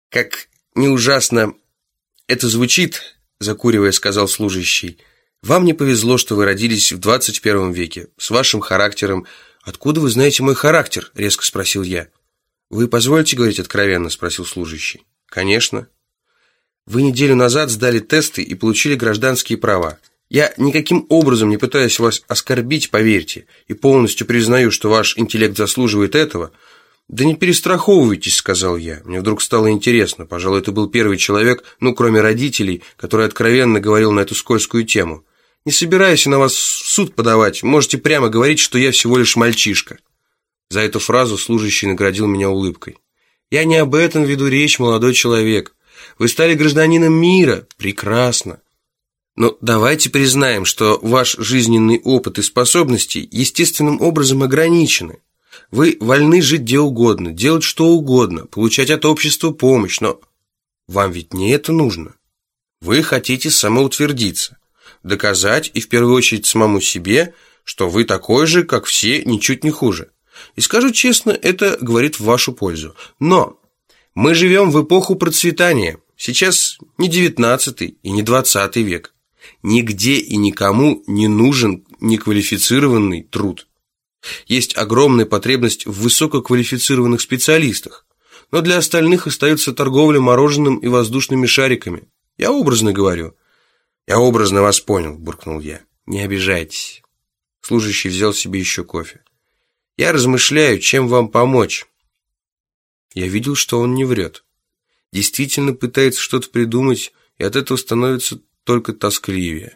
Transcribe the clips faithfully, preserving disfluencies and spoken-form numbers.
Как не ужасно это звучит, закуривая, сказал служащий, вам не повезло, что вы родились в двадцать первом веке, с вашим характером. Откуда вы знаете мой характер? Резко спросил я. Вы позволите говорить откровенно? Спросил служащий. Конечно. Вы неделю назад сдали тесты и получили гражданские права. Я никаким образом не пытаюсь вас оскорбить, поверьте, и полностью признаю, что ваш интеллект заслуживает этого. Да не перестраховывайтесь, сказал я. Мне вдруг стало интересно. Пожалуй, это был первый человек, ну, кроме родителей, который откровенно говорил на эту скользкую тему. Не собираюсь на вас в суд подавать. Можете прямо говорить, что я всего лишь мальчишка. За эту фразу служащий наградил меня улыбкой. Я не об этом веду речь, молодой человек. Вы стали гражданином мира. Прекрасно. Но давайте признаем, что ваш жизненный опыт и способности естественным образом ограничены. Вы вольны жить где угодно, делать что угодно, получать от общества помощь, но вам ведь не это нужно. Вы хотите самоутвердиться, доказать и в первую очередь самому себе, что вы такой же, как все, ничуть не хуже. И скажу честно, это говорит в вашу пользу. Но мы живем в эпоху процветания. Сейчас не девятнадцатый и не двадцатый век. Нигде и никому не нужен неквалифицированный труд. Есть огромная потребность в высококвалифицированных специалистах, но для остальных остается торговля мороженым и воздушными шариками. Я образно говорю. Я образно вас понял, буркнул я. Не обижайтесь. Служащий взял себе еще кофе. Я размышляю, чем вам помочь. Я видел, что он не врет. Действительно пытается что-то придумать, и от этого становится только тоскливее.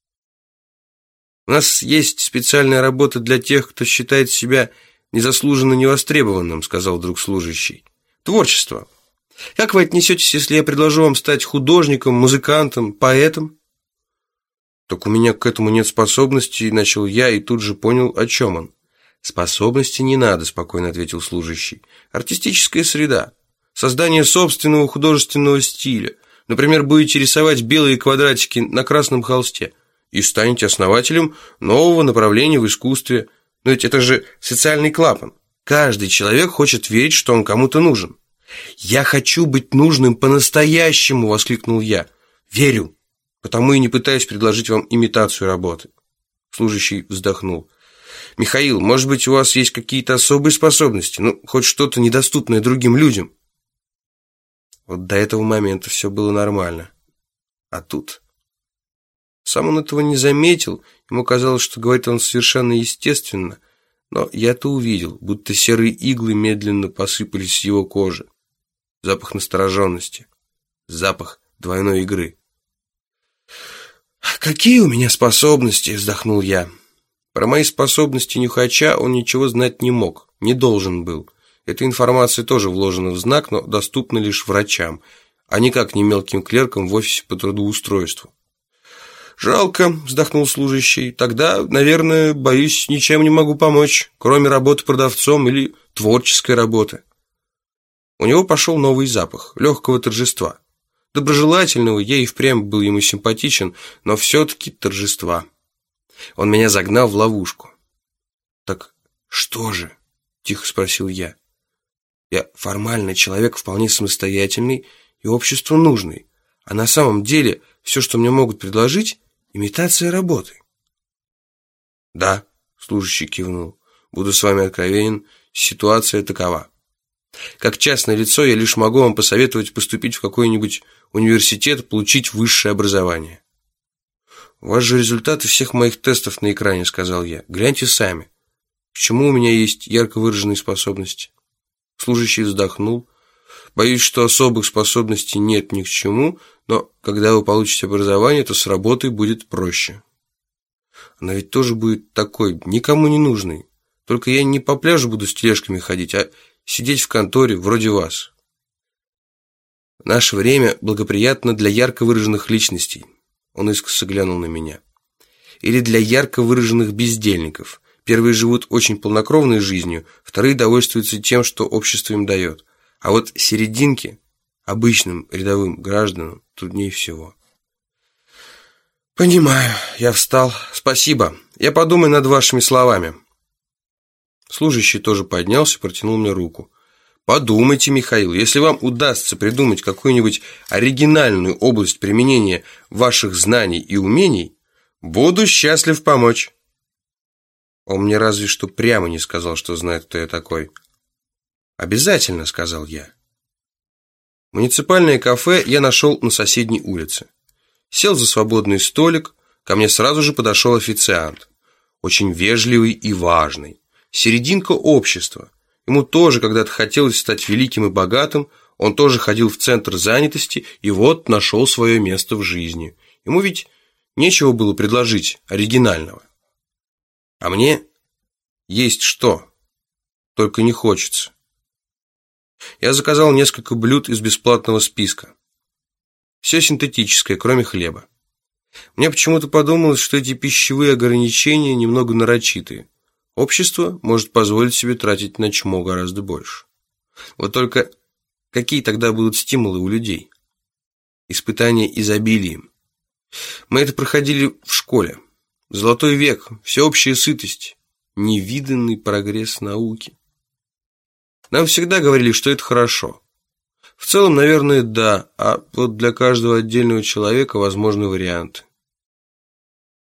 У нас есть специальная работа для тех, кто считает себя незаслуженно невостребованным, сказал вдруг служащий. Творчество. Как вы отнесетесь, если я предложу вам стать художником, музыкантом, поэтом? Так у меня к этому нет способностей, начал я и тут же понял, о чем он. Способности не надо, спокойно ответил служащий. Артистическая среда. Создание собственного художественного стиля. Например, будете рисовать белые квадратики на красном холсте и станете основателем нового направления в искусстве. Но ведь это же социальный клапан. Каждый человек хочет верить, что он кому-то нужен. «Я хочу быть нужным по-настоящему!» – воскликнул я. «Верю, потому и не пытаюсь предложить вам имитацию работы». Служащий вздохнул. «Михаил, может быть, у вас есть какие-то особые способности? Ну, хоть что-то недоступное другим людям?» Вот до этого момента все было нормально. А тут... Сам он этого не заметил, ему казалось, что говорит он совершенно естественно, но я-то увидел, будто серые иглы медленно посыпались с его кожи. Запах настороженности, запах двойной игры. «Какие у меня способности?» – вздохнул я. Про мои способности нюхача он ничего знать не мог, не должен был. Эта информация тоже вложена в знак, но доступна лишь врачам, а никак не мелким клеркам в офисе по трудоустройству. «Жалко», – вздохнул служащий. «Тогда, наверное, боюсь, ничем не могу помочь, кроме работы продавцом или творческой работы». У него пошел новый запах, легкого торжества. Доброжелательного, я и впрямь был ему симпатичен, но все-таки торжества. Он меня загнал в ловушку. «Так что же?» – тихо спросил я. «Я формально человек вполне самостоятельный и обществу нужный, а на самом деле все, что мне могут предложить – имитация работы». «Да», – служащий кивнул, – «буду с вами откровенен, ситуация такова. Как частное лицо я лишь могу вам посоветовать поступить в какой-нибудь университет, получить высшее образование». «У вас же результаты всех моих тестов на экране», – сказал я. «Гляньте сами. К чему у меня есть ярко выраженные способности?» Служащий вздохнул. «Боюсь, что особых способностей нет ни к чему, но когда вы получите образование, то с работой будет проще». Она ведь тоже будет такой, никому не нужной. Только я не по пляжу буду с тележками ходить, а сидеть в конторе вроде вас. Наше время благоприятно для ярко выраженных личностей. Он искоса глянул на меня. Или для ярко выраженных бездельников. Первые живут очень полнокровной жизнью, вторые довольствуются тем, что общество им дает. А вот серединки, обычным рядовым гражданам, труднее всего. «Понимаю», – я встал. «Спасибо. Я подумаю над вашими словами». Служащий тоже поднялся и протянул мне руку. Подумайте, Михаил, если вам удастся придумать какую-нибудь оригинальную область применения ваших знаний и умений, буду счастлив помочь. Он мне разве что прямо не сказал, что знает, кто я такой. Обязательно, сказал я. Муниципальное кафе я нашел на соседней улице. Сел за свободный столик, ко мне сразу же подошел официант. Очень вежливый и важный. Серединка общества. Ему тоже когда-то хотелось стать великим и богатым, он тоже ходил в центр занятости и вот нашел свое место в жизни. Ему ведь нечего было предложить оригинального. А мне есть что, только не хочется. Я заказал несколько блюд из бесплатного списка. Все синтетическое, кроме хлеба. Мне почему-то подумалось, что эти пищевые ограничения немного нарочитые. Общество может позволить себе тратить на чмо гораздо больше. Вот только какие тогда будут стимулы у людей? Испытания изобилием. Мы это проходили в школе. Золотой век, всеобщая сытость, невиданный прогресс науки. Нам всегда говорили, что это хорошо. В целом, наверное, да, а вот для каждого отдельного человека возможны варианты.